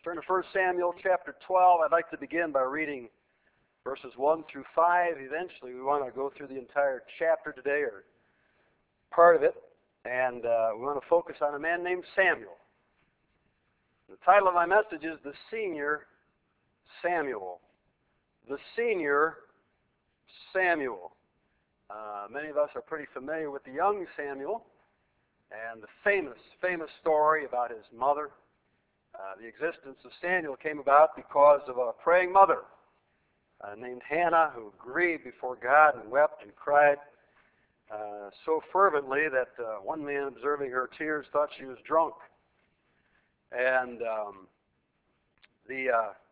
Turn to 1 Samuel chapter 12. I'd like to begin by reading verses 1 through 5. Eventually, we want to go through the entire chapter today, or part of it, and we want to focus on a man named Samuel. The title of my message is The Senior Samuel. The Senior Samuel. Many of us are pretty familiar with the young Samuel and the famous story about his mother. The existence of Samuel came about because of a praying mother named Hannah, who grieved before God and wept and cried so fervently that one man observing her tears thought she was drunk. And the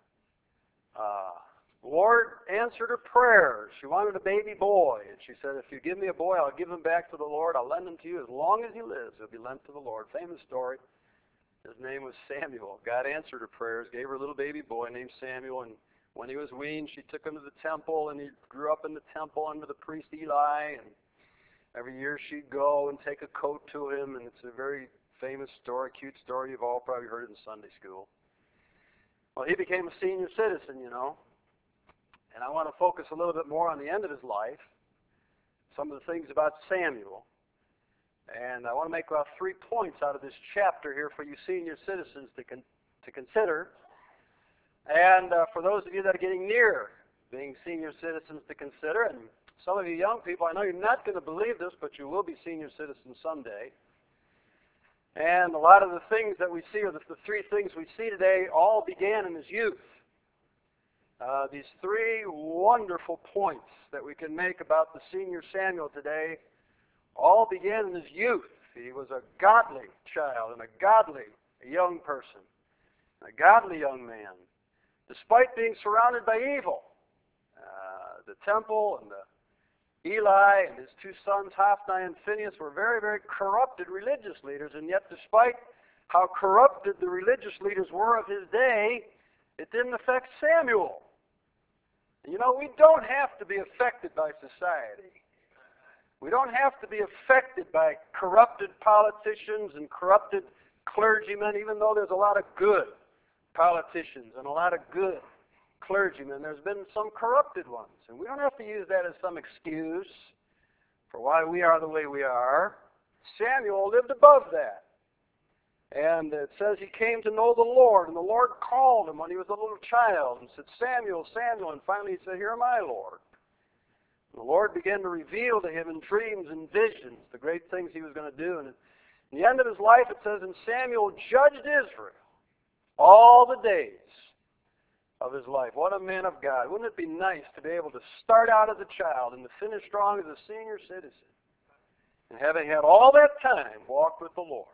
Lord answered her prayer. She wanted a baby boy, and she said, if you give me a boy, I'll give him back to the Lord. I'll lend him to you. As long as he lives, he'll be lent to the Lord. Famous story. His name was Samuel. God answered her prayers, gave her a little baby boy named Samuel, and when he was weaned, she took him to the temple, and he grew up in the temple under the priest Eli, and every year she'd go and take a coat to him, and it's a very famous story, cute story. You've all probably heard it in Sunday school. Well, he became a senior citizen, you know, and I want to focus a little bit more on the end of his life, some of the things about Samuel. And I want to make about 3 points out of this chapter here for you senior citizens to consider. And for those of you that are getting near being senior citizens to consider, and some of you young people, I know you're not going to believe this, but you will be senior citizens someday. And a lot of the things that we see, or the 3 things we see today, all began in his youth. These 3 wonderful points that we can make about the senior Samuel today all began in his youth. He was a godly child and a godly young person, a godly young man, despite being surrounded by evil. The temple and the Eli and his 2 sons, Hophni and Phinehas, were very, very corrupted religious leaders, and yet despite how corrupted the religious leaders were of his day, it didn't affect Samuel. You know, we don't have to be affected by society. We don't have to be affected by corrupted politicians and corrupted clergymen, even though there's a lot of good politicians and a lot of good clergymen. There's been some corrupted ones, and we don't have to use that as some excuse for why we are the way we are. Samuel lived above that. And it says he came to know the Lord, and the Lord called him when he was a little child and said, Samuel, Samuel, and finally he said, here am I, Lord. And the Lord began to reveal to him in dreams and visions the great things he was going to do. And at the end of his life, it says, and Samuel judged Israel all the days of his life. What a man of God. Wouldn't it be nice to be able to start out as a child and to finish strong as a senior citizen, and having had all that time, walk with the Lord?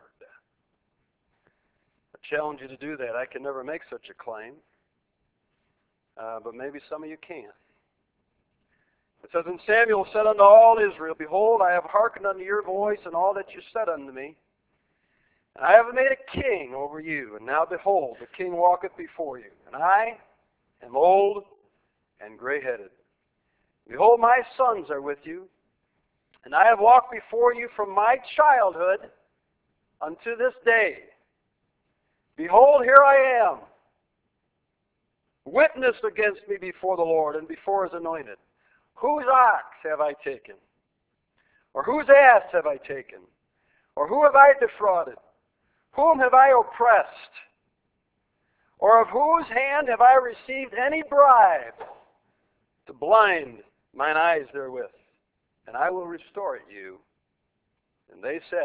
I challenge you to do that. I can never make such a claim, but maybe some of you can. It says, and Samuel said unto all Israel, behold, I have hearkened unto your voice and all that you said unto me. And I have made a king over you. And now behold, the king walketh before you. And I am old and gray-headed. Behold, my sons are with you. And I have walked before you from my childhood unto this day. Behold, here I am. Witness against me before the Lord and before his anointed. Whose ox have I taken? Or whose ass have I taken? Or who have I defrauded? Whom have I oppressed? Or of whose hand have I received any bribe to blind mine eyes therewith? And I will restore it you. And they said,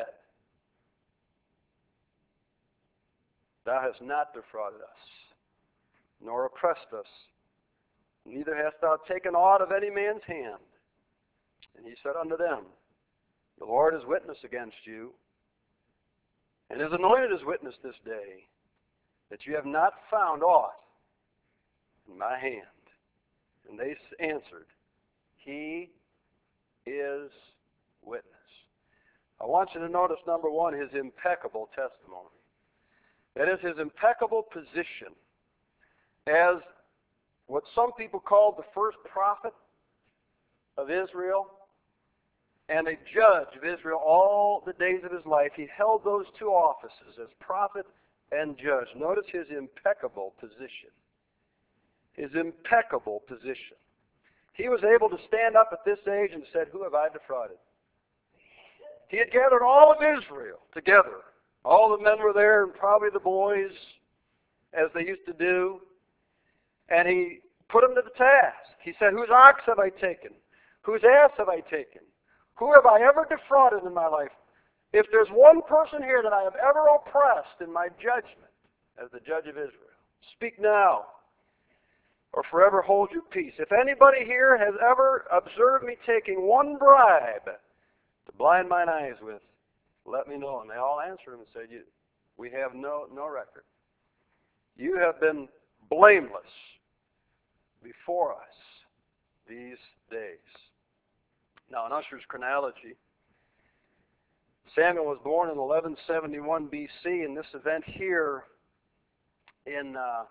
thou hast not defrauded us, nor oppressed us, neither hast thou taken aught of any man's hand. And he said unto them, the Lord is witness against you, and his anointed is witness this day, that you have not found aught in my hand. And they answered, he is witness. I want you to notice, number 1, his impeccable testimony. That is, his impeccable position as what some people call the first prophet of Israel and a judge of Israel all the days of his life. He held those 2 offices as prophet and judge. Notice his impeccable position. His impeccable position. He was able to stand up at this age and said, who have I defrauded? He had gathered all of Israel together. All the men were there, and probably the boys, as they used to do. And he put them to the task. He said, whose ox have I taken? Whose ass have I taken? Who have I ever defrauded in my life? If there's one person here that I have ever oppressed in my judgment as the judge of Israel, speak now or forever hold your peace. If anybody here has ever observed me taking one bribe to blind mine eyes with, let me know. And they all answered him and said, we have no record. You have been blameless before us these days. Now, in Usher's chronology, Samuel was born in 1171 B.C., and this event here in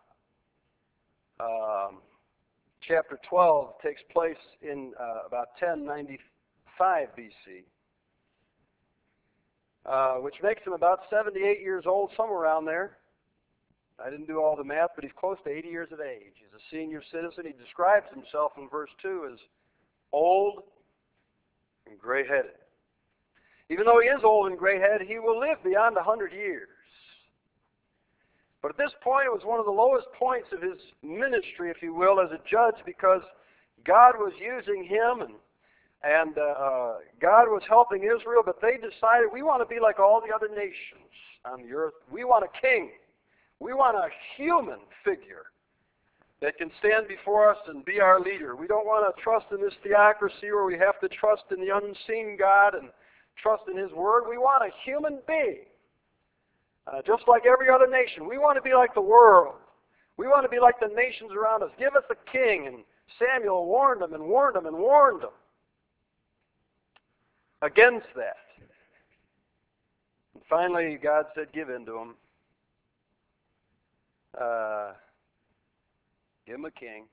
chapter 12 takes place in about 1095 B.C., which makes him about 78 years old, somewhere around there. I didn't do all the math, but he's close to 80 years of age. He's a senior citizen. He describes himself in verse 2 as old and gray-headed. Even though he is old and gray-headed, he will live beyond 100 years. But at this point, it was one of the lowest points of his ministry, if you will, as a judge, because God was using him and God was helping Israel, but they decided, we want to be like all the other nations on the earth. We want a king. We want a human figure that can stand before us and be our leader. We don't want to trust in this theocracy where we have to trust in the unseen God and trust in His Word. We want a human being, just like every other nation. We want to be like the world. We want to be like the nations around us. Give us a king. And Samuel warned them and warned them and warned them against that. And finally, God said, give in to them. Give him a king.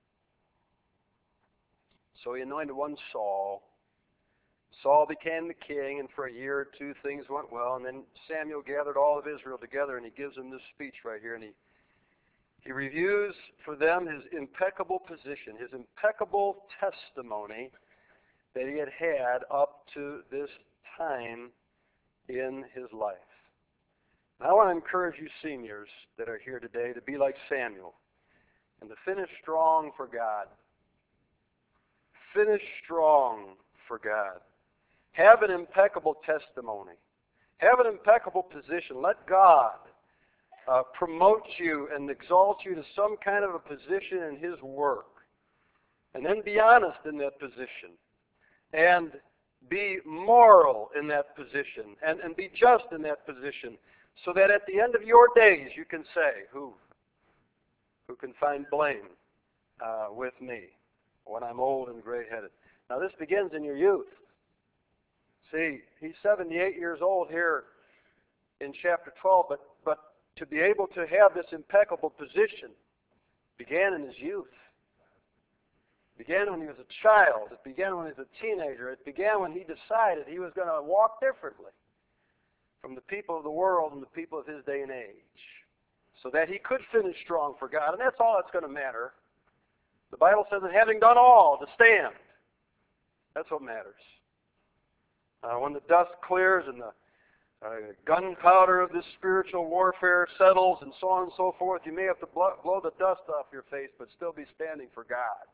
So he anointed one Saul. Saul became the king, and for a year or two things went well. And then Samuel gathered all of Israel together, and he gives them this speech right here. And he reviews for them his impeccable position, his impeccable testimony that he had had up to this time in his life. I want to encourage you seniors that are here today to be like Samuel and to finish strong for God. Finish strong for God. Have an impeccable testimony. Have an impeccable position. Let God promote you and exalt you to some kind of a position in His work. And then be honest in that position. And be moral in that position. And be just in that position. So that at the end of your days you can say, who can find blame with me when I'm old and gray-headed? Now this begins in your youth. See, he's 78 years old here in chapter 12, but to be able to have this impeccable position began in his youth. It began when he was a child. It began when he was a teenager. It began when he decided he was going to walk differently from the people of the world and the people of his day and age, so that he could finish strong for God. And that's all that's going to matter. The Bible says that having done all, to stand. That's what matters. When the dust clears and the gunpowder of this spiritual warfare settles and so on and so forth, you may have to blow the dust off your face, but still be standing for God.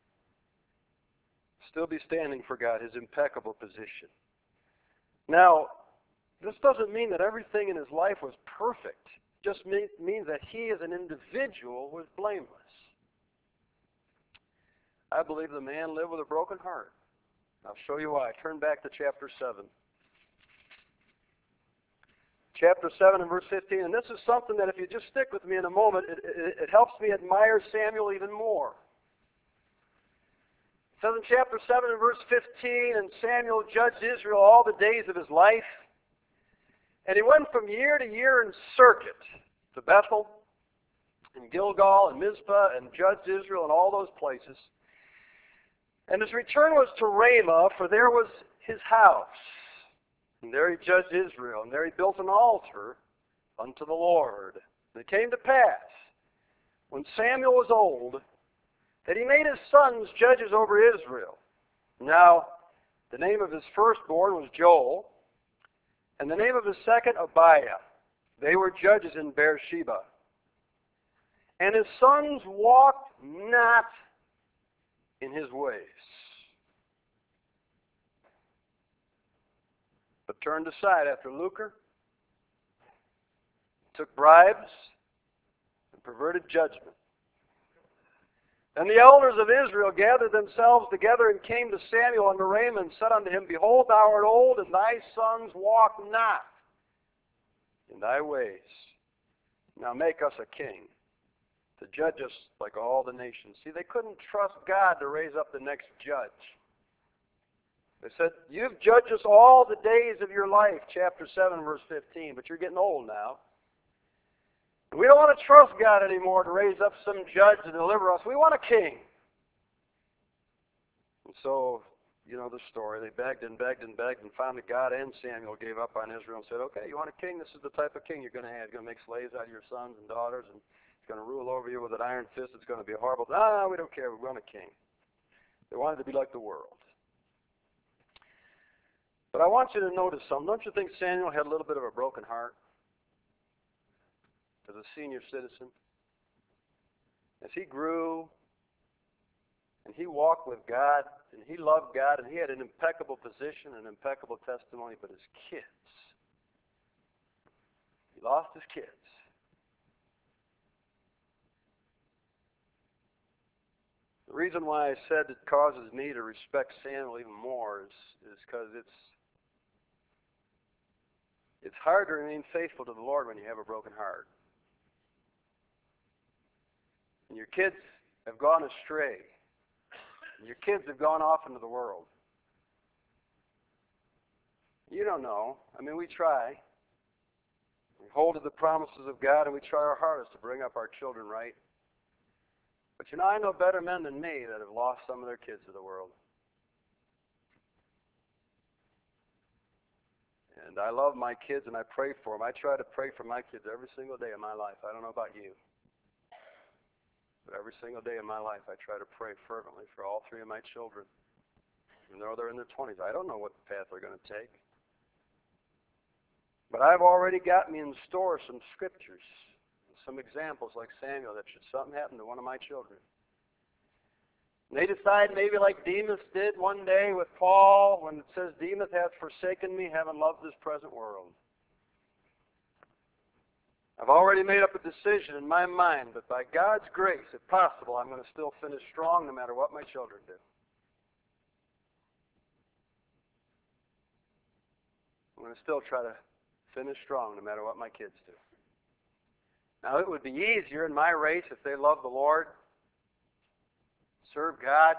Still be standing for God, His impeccable position. Now, this doesn't mean that everything in his life was perfect. It just means that he as an individual was blameless. I believe the man lived with a broken heart. I'll show you why. Turn back to chapter 7. Chapter 7 and verse 15. And this is something that if you just stick with me in a moment, it helps me admire Samuel even more. It says in chapter 7 and verse 15, and Samuel judged Israel all the days of his life. And he went from year to year in circuit to Bethel and Gilgal and Mizpah and judged Israel in all those places. And his return was to Ramah, for there was his house. And there he judged Israel. And there he built an altar unto the Lord. And it came to pass, when Samuel was old, that he made his sons judges over Israel. Now, the name of his firstborn was Joel, and the name of his second, Abiah. They were judges in Beersheba. And his sons walked not in his ways, but turned aside after lucre, took bribes, and perverted judgment. And the elders of Israel gathered themselves together and came to Samuel unto Ramah and said unto him, Behold, thou art old, and thy sons walk not in thy ways. Now make us a king to judge us like all the nations. See, they couldn't trust God to raise up the next judge. They said, you've judged us all the days of your life, chapter 7, verse 15, but you're getting old now. We don't want to trust God anymore to raise up some judge to deliver us. We want a king. And so, you know the story. They begged and begged and begged, and finally God and Samuel gave up on Israel and said, okay, you want a king? This is the type of king you're going to have. He's going to make slaves out of your sons and daughters, and he's going to rule over you with an iron fist. It's going to be horrible. No, we don't care. We want a king. They wanted to be like the world. But I want you to notice something. Don't you think Samuel had a little bit of a broken heart as a senior citizen? As he grew and he walked with God and he loved God and he had an impeccable position, an impeccable testimony, but his kids, he lost his kids. The reason why I said it causes me to respect Samuel even more is because it's hard to remain faithful to the Lord when you have a broken heart. And your kids have gone astray. And your kids have gone off into the world. You don't know. I mean, we try. We hold to the promises of God and we try our hardest to bring up our children right. But you know, I know better men than me that have lost some of their kids to the world. And I love my kids and I pray for them. I try to pray for my kids every single day of my life. I don't know about you. But every single day of my life I try to pray fervently for all three of my children. Even though they're in their 20s. I don't know what path they're going to take. But I've already got me in store some scriptures, some examples like Samuel that should something happen to one of my children. And they decide maybe like Demas did one day with Paul when it says, Demas hath forsaken me, having loved this present world. I've already made up a decision in my mind, but by God's grace, if possible, I'm going to still finish strong no matter what my children do. I'm going to still try to finish strong no matter what my kids do. Now, it would be easier in my race if they love the Lord, serve God.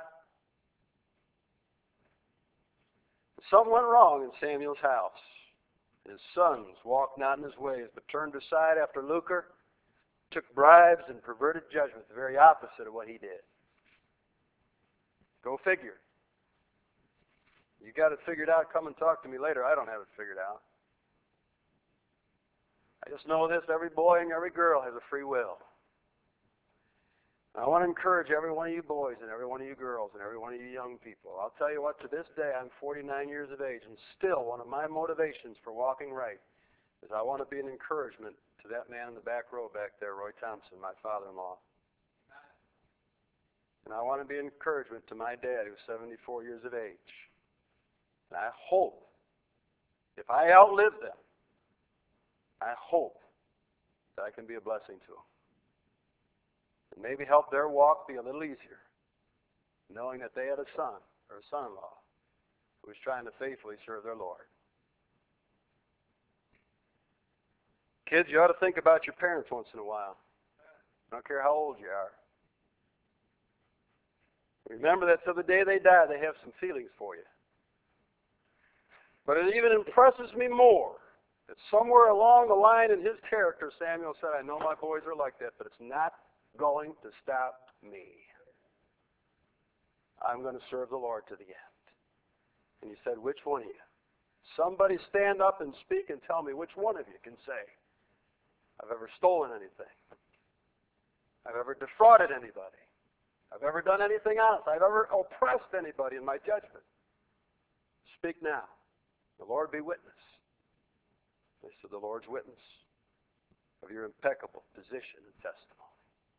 Something went wrong in Samuel's house. His sons walked not in his ways, but turned aside after lucre, took bribes, and perverted judgment, the very opposite of what he did. Go figure. You got it figured out, come and talk to me later. I don't have it figured out. I just know this, every boy and every girl has a free will. I want to encourage every one of you boys and every one of you girls and every one of you young people. I'll tell you what, to this day, I'm 49 years of age, and still one of my motivations for walking right is I want to be an encouragement to that man in the back row back there, Roy Thompson, my father-in-law. And I want to be an encouragement to my dad, who's 74 years of age. And I hope, if I outlive them, I hope that I can be a blessing to them. And maybe help their walk be a little easier, knowing that they had a son or a son-in-law who was trying to faithfully serve their Lord. Kids, you ought to think about your parents once in a while. I don't care how old you are. Remember that till the day they die, they have some feelings for you. But it even impresses me more that somewhere along the line in his character, Samuel said, I know my boys are like that, but it's not going to stop me. I'm going to serve the Lord to the end. And he said, which one of you? Somebody stand up and speak and tell me which one of you can say, I've ever stolen anything. I've ever defrauded anybody. I've ever done anything else. I've ever oppressed anybody in my judgment. Speak now. The Lord be witness. This is the Lord's witness of your impeccable position and testimony.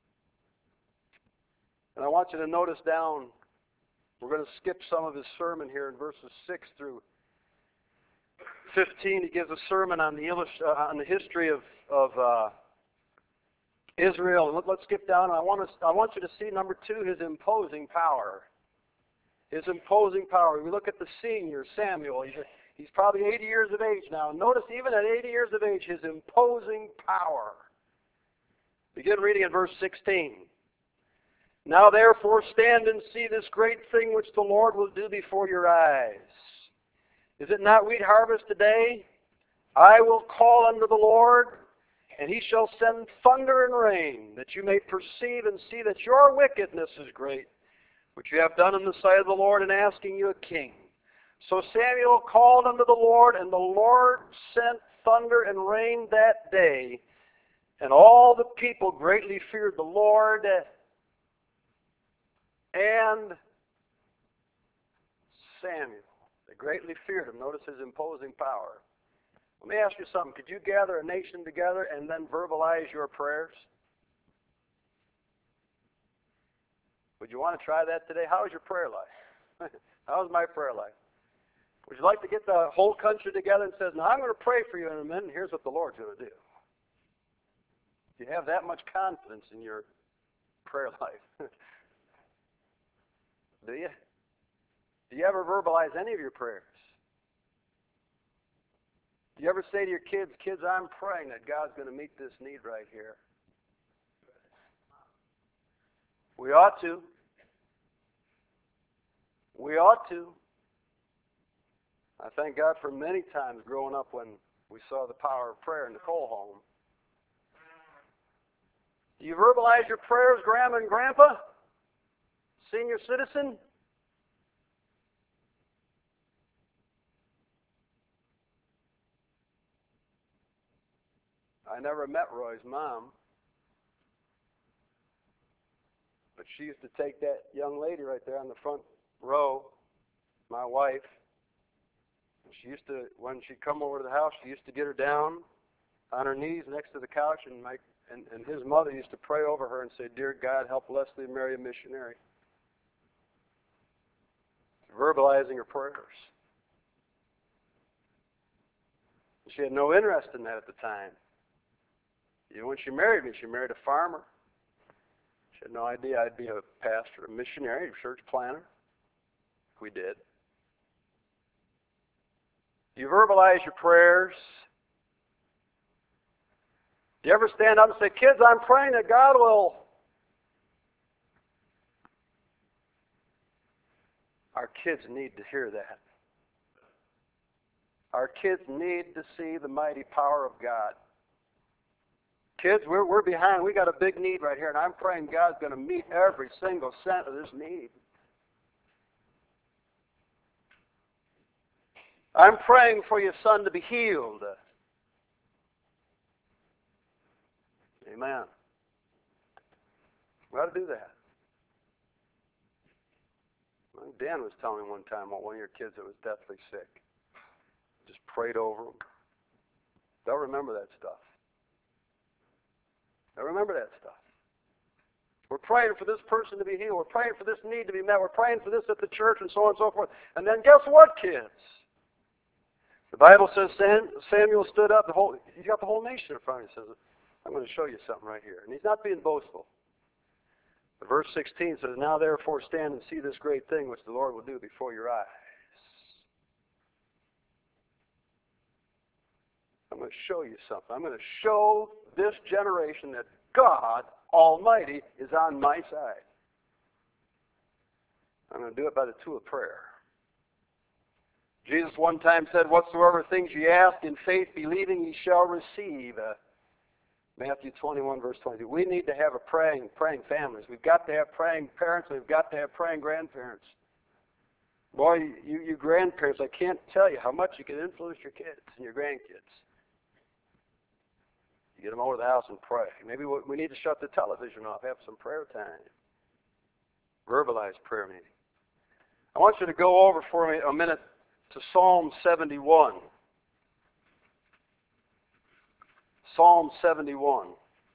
And I want you to notice down, we're going to skip some of his sermon here in verses 6 through 15. He gives a sermon on the history of Israel. And let's skip down. I want you to see, number 2, his imposing power. His imposing power. We look at the senior, Samuel. He's probably 80 years of age now. Notice, even at 80 years of age, his imposing power. Begin reading at verse 16. Now therefore stand and see this great thing which the Lord will do before your eyes. Is it not wheat harvest today? I will call unto the Lord, and he shall send thunder and rain, that you may perceive and see that your wickedness is great, which you have done in the sight of the Lord in asking you a king. So Samuel called unto the Lord, and the Lord sent thunder and rain that day, and all the people greatly feared the Lord and Samuel. They greatly feared him. Notice his imposing power. Let me ask you something. Could you gather a nation together and then verbalize your prayers? Would you want to try that today? How is your prayer life? How is my prayer life? Would you like to get the whole country together and say, now I'm going to pray for you in a minute, and here's what the Lord's going to do? Do you have that much confidence in your prayer life? Do you? Do you ever verbalize any of your prayers? Do you ever say to your kids, I'm praying that God's going to meet this need right here? We ought to. We ought to. I thank God for many times growing up when we saw the power of prayer in the coal home. Do you verbalize your prayers, Grandma and Grandpa? Senior citizen? I never met Roy's mom, but she used to take that young lady right there on the front row, my wife. She used to, when she'd come over to the house, she used to get her down on her knees next to the couch, and his mother used to pray over her and say, Dear God, help Leslie marry a missionary. Verbalizing her prayers. She had no interest in that at the time. Even when she married me, she married a farmer. She had no idea I'd be a pastor, a missionary, a church planter. We did. Do you verbalize your prayers? Do you ever stand up and say, kids, I'm praying that God will... Our kids need to hear that. Our kids need to see the mighty power of God. Kids, we're behind. We got a big need right here, and I'm praying God's going to meet every single cent of this need. I'm praying for your son to be healed. Amen. We ought to do that. Dan was telling me one time about one of your kids that was deathly sick. Just prayed over them. They'll remember that stuff. They'll remember that stuff. We're praying for this person to be healed. We're praying for this need to be met. We're praying for this at the church and so on and so forth. And then guess what, kids? The Bible says Samuel stood up. He's got the whole nation in front of him. He says, I'm going to show you something right here. And he's not being boastful. But verse 16 says, Now therefore stand and see this great thing which the Lord will do before your eyes. I'm going to show you something. I'm going to show this generation that God Almighty is on my side. I'm going to do it by the tool of prayer. Jesus one time said, Whatsoever things ye ask in faith, believing ye shall receive. Matthew 21, verse 22. We need to have a praying families. We've got to have praying parents. We've got to have praying grandparents. Boy, you grandparents, I can't tell you how much you can influence your kids and your grandkids. Get them over to the house and pray. Maybe we need to shut the television off, have some prayer time. Verbalize prayer meeting. I want you to go over for me a minute to Psalm 71. Psalm 71.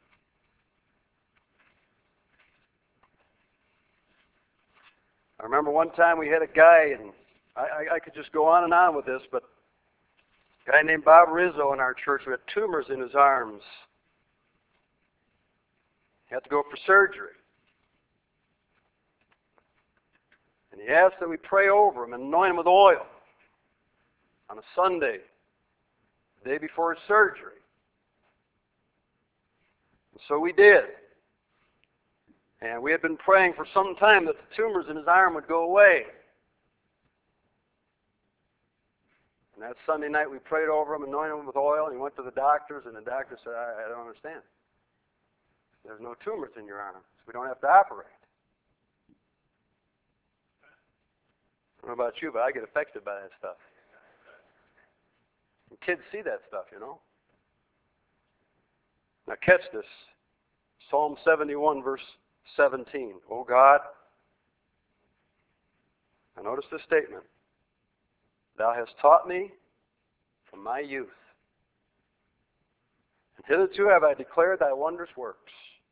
I remember one time we had a guy, and I could just go on with this, but a guy named Bob Rizzo in our church who had tumors in his arms. He had to go for surgery. And he asked that we pray over him and anoint him with oil on a Sunday, the day before his surgery. And so we did. And we had been praying for some time that the tumors in his arm would go away. And that Sunday night we prayed over him, anointed him with oil, and he went to the doctors, and the doctor said, I don't understand. There's no tumors in your arm, so we don't have to operate. I don't know about you, but I get affected by that stuff. And kids see that stuff, you know. Now catch this. Psalm 71, verse 17. Oh God, now notice this statement. Thou hast taught me from my youth, and hitherto have I declared thy wondrous works.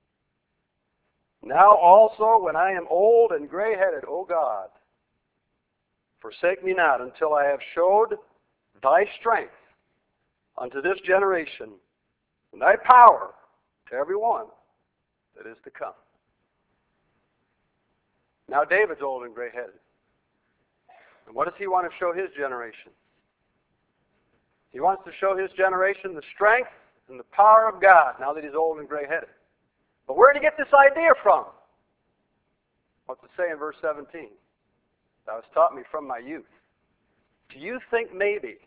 Now also, when I am old and gray-headed, O God, forsake me not until I have showed thy strength unto this generation, and thy power to every one that is to come. Now David's old and gray-headed. And what does he want to show his generation? He wants to show his generation the strength and the power of God now that he's old and gray-headed. But where did he get this idea from? What's it say in verse 17? Thou hast taught me from my youth. Do you think maybe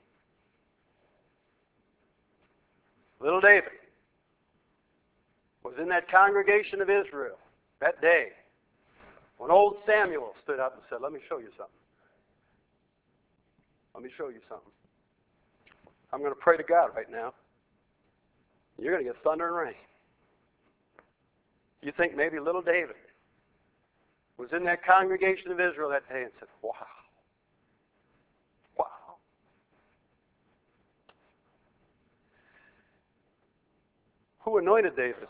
little David was in that congregation of Israel that day when old Samuel stood up and said, let me show you something. Let me show you something. I'm going to pray to God right now. You're going to get thunder and rain. You think maybe little David was in that congregation of Israel that day and said, wow. Wow. Who anointed David?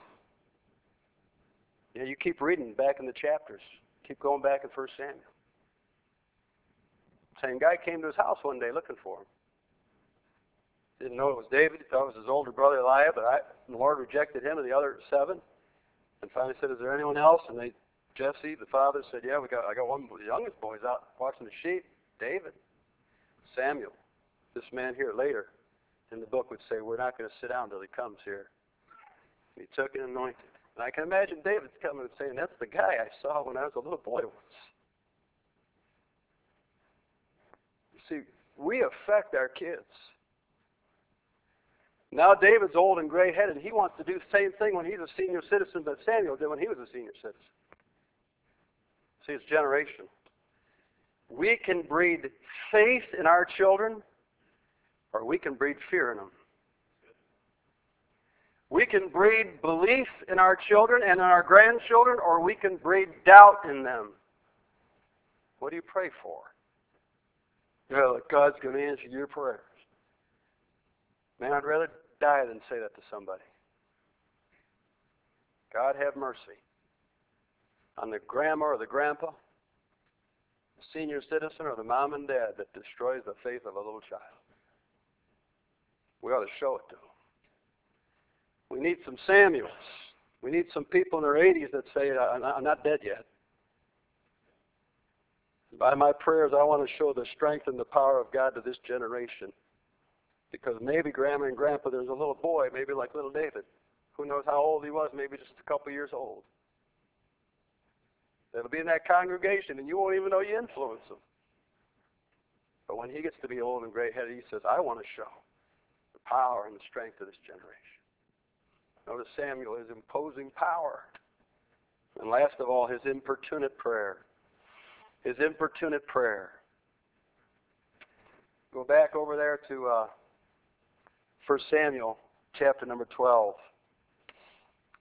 You keep reading back in the chapters. Keep going back in 1 Samuel. Same guy came to his house one day looking for him. Didn't know it was David. He thought it was his older brother Eliab, but the Lord rejected him and the other 7. And finally said, is there anyone else? And Jesse, the father, said, yeah, I got one of the youngest boys out watching the sheep, David. Samuel, this man here later in the book would say, we're not going to sit down until he comes here. And he took and anointed. And I can imagine David's coming and saying, that's the guy I saw when I was a little boy once. You see, we affect our kids. Now David's old and gray-headed. He wants to do the same thing when he's a senior citizen that Samuel did when he was a senior citizen. See, it's generation. We can breed faith in our children, or we can breed fear in them. We can breed belief in our children and in our grandchildren, or we can breed doubt in them. What do you pray for? That God's going to answer your prayers. Man, I'd rather die than say that to somebody. God have mercy on the grandma or the grandpa, the senior citizen or the mom and dad that destroys the faith of a little child. We ought to show it to them. We need some Samuels. We need some people in their 80s that say, I'm not dead yet. By my prayers, I want to show the strength and the power of God to this generation. Because maybe Grandma and Grandpa, there's a little boy, maybe like little David. Who knows how old he was, maybe just a couple years old. That'll be in that congregation, and you won't even know you influence him. But when he gets to be old and gray-headed, he says, I want to show the power and the strength of this generation. Notice Samuel, his imposing power. And last of all, his importunate prayer. His importunate prayer. Go back over there to 1 Samuel chapter number 12.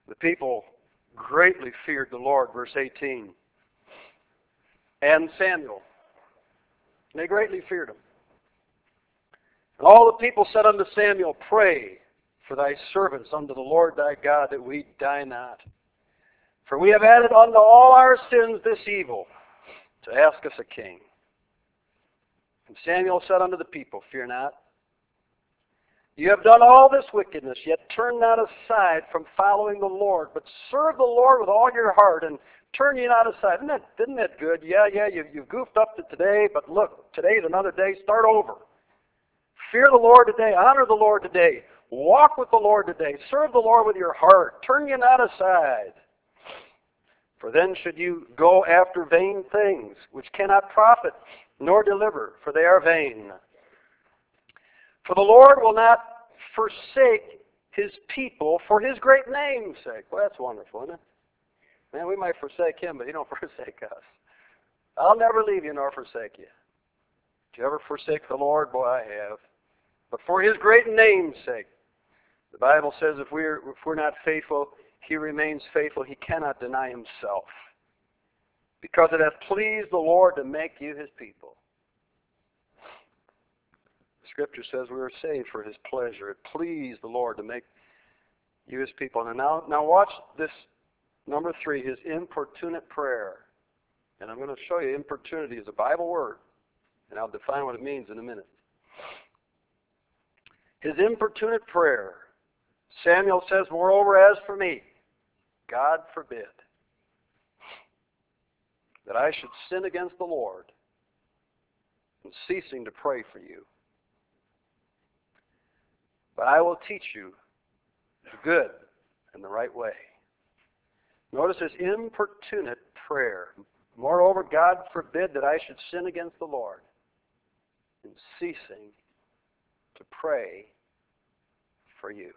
The people greatly feared the Lord, verse 18. And Samuel. They greatly feared him. And all the people said unto Samuel, Pray for thy servants unto the Lord thy God, that we die not. For we have added unto all our sins this evil, to ask us a king. And Samuel said unto the people, Fear not. You have done all this wickedness, yet turn not aside from following the Lord, but serve the Lord with all your heart, and turn ye not aside. Isn't that good? Yeah, you've goofed up to today, but look, today's another day. Start over. Fear the Lord today. Honor the Lord today. Walk with the Lord today. Serve the Lord with your heart. Turn ye not aside. For then should you go after vain things, which cannot profit nor deliver, for they are vain. For the Lord will not forsake his people for his great name's sake. Well, that's wonderful, isn't it? Man, we might forsake him, but he don't forsake us. I'll never leave you nor forsake you. Did you ever forsake the Lord? Boy, I have. But for his great name's sake. The Bible says if we're not faithful, he remains faithful. He cannot deny himself. Because it hath pleased the Lord to make you his people. Scripture says we were saved for his pleasure. It pleased the Lord to make you his people. And now watch this, number 3, his importunate prayer. And I'm going to show you importunity is a Bible word. And I'll define what it means in a minute. His importunate prayer. Samuel says, Moreover, as for me, God forbid that I should sin against the Lord in ceasing to pray for you. But I will teach you the good and the right way. Notice his importunate prayer. Moreover, God forbid that I should sin against the Lord in ceasing to pray for you.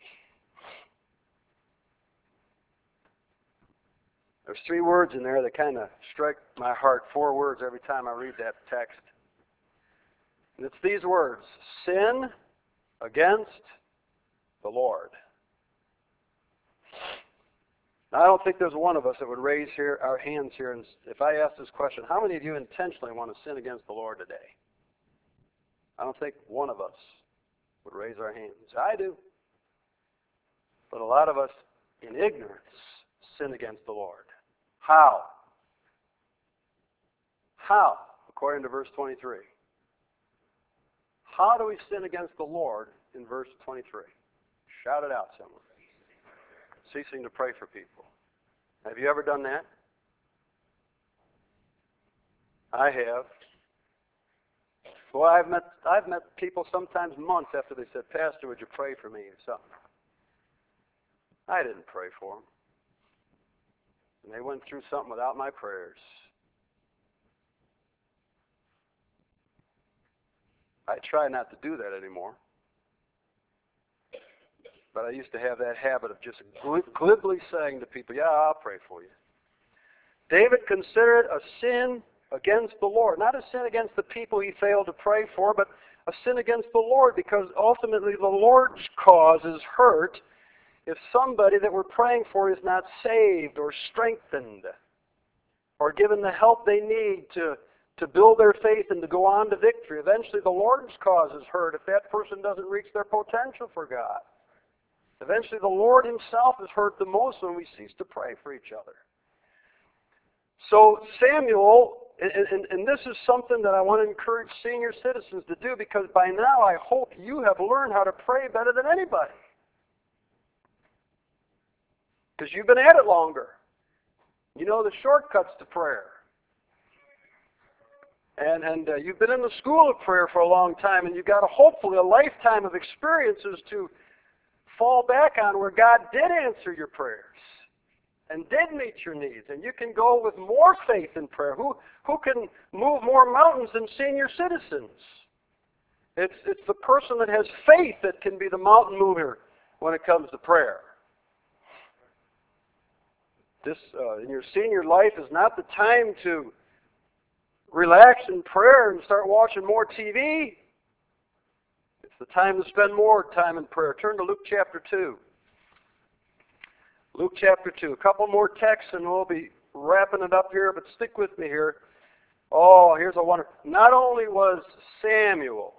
There's 3 words in there that kind of strike my heart. 4 words every time I read that text. And it's these words: sin against the Lord. Now, I don't think there's one of us that would raise our hands here, and if I ask this question, how many of you intentionally want to sin against the Lord today? I don't think one of us would raise our hands. I do. But a lot of us, in ignorance, sin against the Lord. How? How? According to verse 23. How do we sin against the Lord in verse 23? Shout it out, someone. Ceasing to pray for people. Have you ever done that? I have. Well, I've met people sometimes months after they said, Pastor, would you pray for me or something? I didn't pray for them. And they went through something without my prayers. I try not to do that anymore. But I used to have that habit of just glibly saying to people, yeah, I'll pray for you. David considered a sin against the Lord. Not a sin against the people he failed to pray for, but a sin against the Lord, because ultimately the Lord's cause is hurt if somebody that we're praying for is not saved or strengthened or given the help they need to build their faith and to go on to victory. Eventually the Lord's cause is hurt if that person doesn't reach their potential for God. Eventually the Lord himself is hurt the most when we cease to pray for each other. So Samuel, and this is something that I want to encourage senior citizens to do, because by now I hope you have learned how to pray better than anybody. Because you've been at it longer. You know the shortcuts to prayer. And you've been in the school of prayer for a long time, and you've got hopefully a lifetime of experiences to fall back on where God did answer your prayers and did meet your needs. And you can go with more faith in prayer. Who can move more mountains than senior citizens? It's the person that has faith that can be the mountain mover when it comes to prayer. This in your senior life is not the time to relax in prayer and start watching more TV. It's the time to spend more time in prayer. Turn to Luke chapter 2. Luke chapter 2. A couple more texts and we'll be wrapping it up here, but stick with me here. Oh, here's a wonder. Not only was Samuel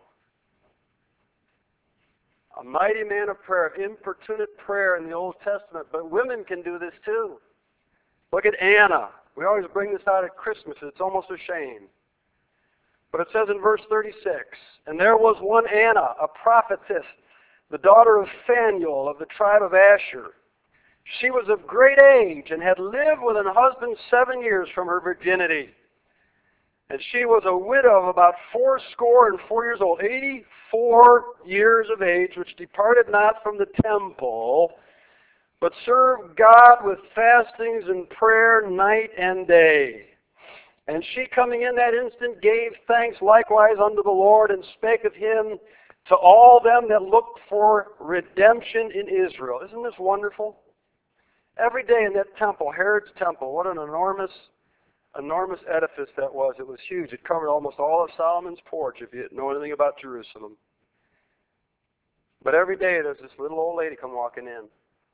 a mighty man of prayer, importunate prayer in the Old Testament, but women can do this too. Look at Anna. We always bring this out at Christmas. It's almost a shame. But it says in verse 36, "And there was one Anna, a prophetess, the daughter of Phanuel of the tribe of Asher. She was of great age and had lived with an husband 7 years from her virginity. And she was a widow of about 84 years old, 84 years of age, which departed not from the temple, but served God with fastings and prayer night and day. And she coming in that instant gave thanks likewise unto the Lord, and spake of him to all them that looked for redemption in Israel." Isn't this wonderful? Every day in that temple, Herod's temple, what an enormous edifice that was. It was huge. It covered almost all of Solomon's porch, if you know anything about Jerusalem. But every day there's this little old lady come walking in.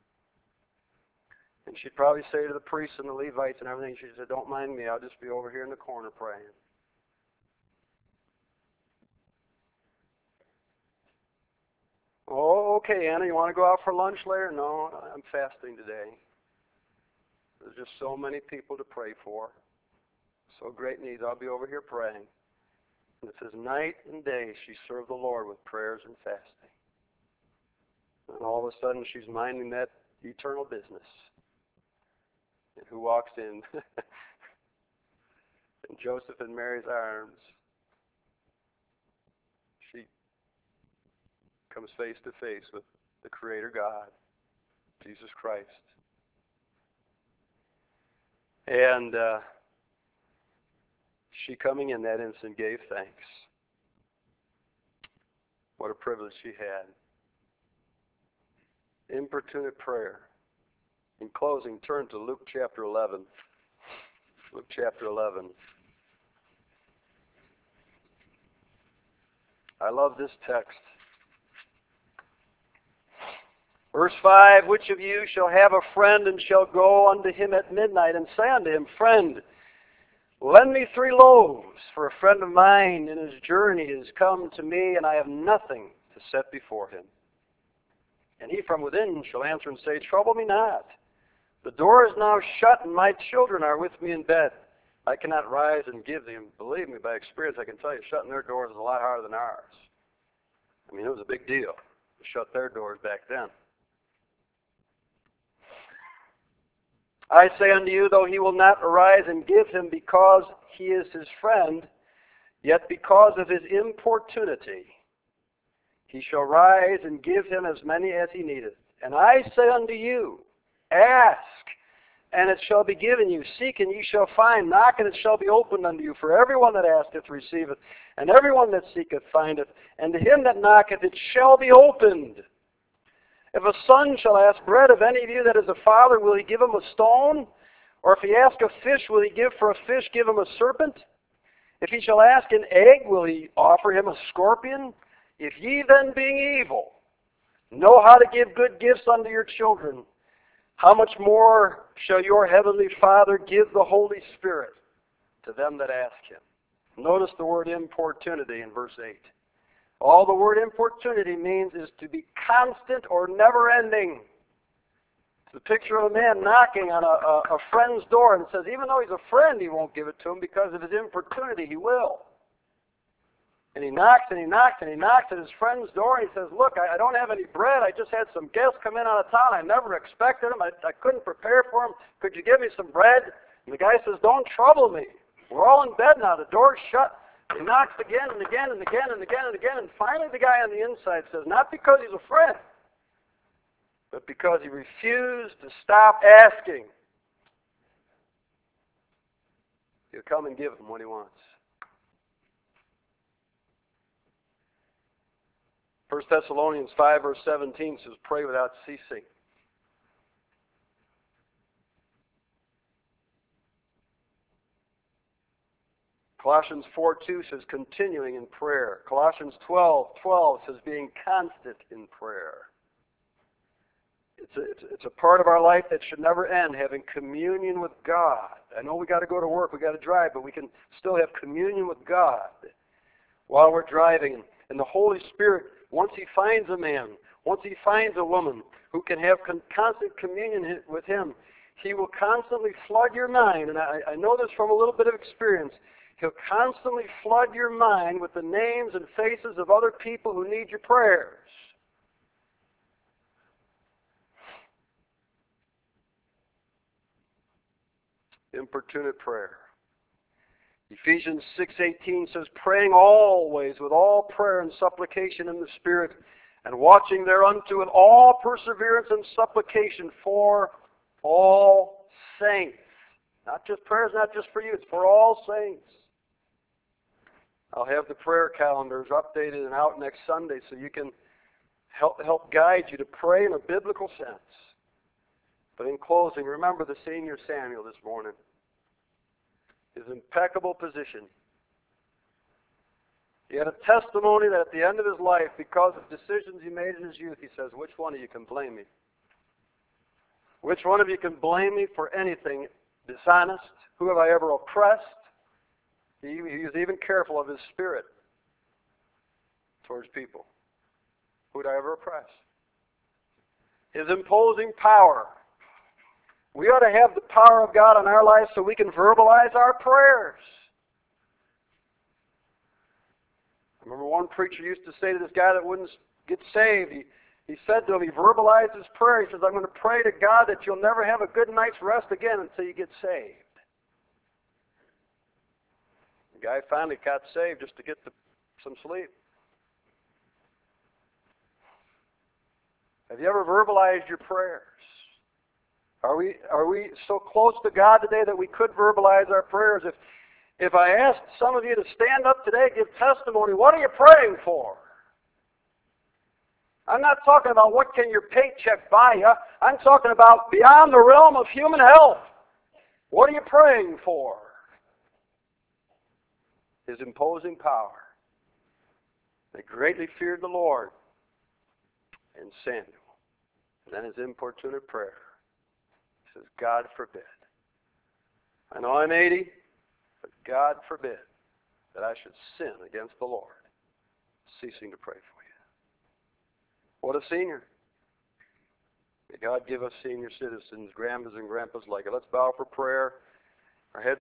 And she'd probably say to the priests and the Levites and everything, she said, "Don't mind me, I'll just be over here in the corner praying." "Oh, okay, Anna, you want to go out for lunch later?" "No, I'm fasting today. There's just so many people to pray for. So great needs. I'll be over here praying." And it says night and day she served the Lord with prayers and fasting. And all of a sudden she's minding that eternal business. And who walks in? In Joseph and Mary's arms. She comes face to face with the Creator God, Jesus Christ. And she coming in that instant gave thanks. What a privilege she had. Importunate prayer. In closing, turn to Luke chapter 11. Luke chapter 11. I love this text. Verse 5, "Which of you shall have a friend, and shall go unto him at midnight, and say unto him, Friend, lend me 3 loaves, for a friend of mine in his journey is come to me, and I have nothing to set before him. And he from within shall answer and say, Trouble me not. The door is now shut, and my children are with me in bed. I cannot rise and give them." Believe me, by experience, I can tell you, shutting their doors is a lot harder than ours. I mean, it was a big deal to shut their doors back then. "I say unto you, though he will not arise and give him because he is his friend, yet because of his importunity, he shall rise and give him as many as he needeth. And I say unto you, Ask, and it shall be given you. Seek, and ye shall find. Knock, and it shall be opened unto you. For everyone that asketh receiveth, and everyone that seeketh findeth, and to him that knocketh it shall be opened. If a son shall ask bread of any of you that is a father, will he give him a stone? Or if he ask a fish, will he give for a fish, give him a serpent? If he shall ask an egg, will he offer him a scorpion? If ye then, being evil, know how to give good gifts unto your children, how much more shall your heavenly Father give the Holy Spirit to them that ask him?" Notice the word importunity in verse 8. All the word importunity means is to be constant or never-ending. It's the picture of a man knocking on a friend's door and says, even though he's a friend, he won't give it to him because of his importunity, he will. And he knocks and he knocks and he knocks at his friend's door and he says, "Look, I don't have any bread. I just had some guests come in out of town. I never expected them. I couldn't prepare for them. Could you give me some bread?" And the guy says, "Don't trouble me. We're all in bed now. The door's shut." He knocks again and again and again and again and again. And finally the guy on the inside says, not because he's a friend, but because he refused to stop asking, he'll come and give him what he wants. 1 Thessalonians 5 verse 17 says, "Pray without ceasing." Colossians 4:2 says, "Continuing in prayer." Colossians 12:12 says, "Being constant in prayer." It's a part of our life that should never end, having communion with God. I know we got to go to work, we got to drive, but we can still have communion with God while we're driving. And the Holy Spirit, once He finds a man, once He finds a woman who can have constant communion with Him, He will constantly flood your mind. And I know this from a little bit of experience. He'll constantly flood your mind with the names and faces of other people who need your prayers. Importunate prayer. Ephesians 6:18 says, praying always with all prayer and supplication in the Spirit, and watching thereunto with all perseverance and supplication for all saints. Not just prayers, not just for you, it's for all saints. I'll have the prayer calendars updated and out next Sunday so you can help guide you to pray in a biblical sense. But in closing, remember the senior Samuel this morning. His impeccable position. He had a testimony that at the end of his life, because of decisions he made in his youth, he says, which one of you can blame me? Which one of you can blame me for anything dishonest? Who have I ever oppressed? He was even careful of his spirit towards people. Who did I ever oppress? His imposing power. We ought to have the power of God in our lives so we can verbalize our prayers. I remember one preacher used to say to this guy that wouldn't get saved, he said to him, he verbalized his prayer. He says, I'm going to pray to God that you'll never have a good night's rest again until you get saved. The guy finally got saved just to get some sleep. Have you ever verbalized your prayers? Are we so close to God today that we could verbalize our prayers? If I asked some of you to stand up today, give testimony, what are you praying for? I'm not talking about what can your paycheck buy you. I'm talking about beyond the realm of human health. What are you praying for? His imposing power. They greatly feared the Lord and Samuel. And then his importunate prayer. He says, God forbid. I know I'm 80, but God forbid that I should sin against the Lord, ceasing to pray for you. What a senior. May God give us senior citizens, grandmas and grandpas like it. Let's bow for prayer. Our heads